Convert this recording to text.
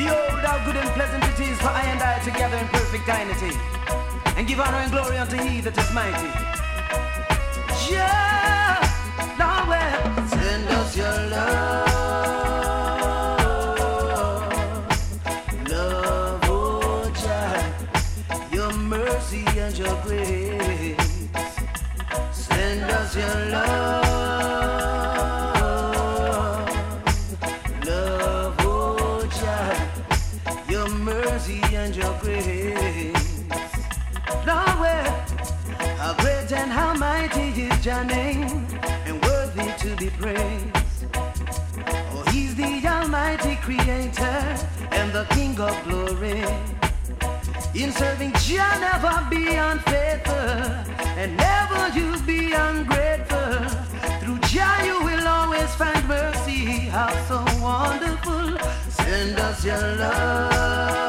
Behold how good and pleasant it is for I and I together in perfect unity, and give honor and glory unto He that is mighty. Yeah, Lord, send us your love, oh Jah, your mercy and your grace. Send us your love. And your grace, Lord, how great and how mighty is your name, and worthy to be praised. Oh, He's the Almighty Creator and the King of glory. In serving Jah, never be unfaithful, and never you be ungrateful. Through Jah, you will always find mercy. How so wonderful! Send us your love.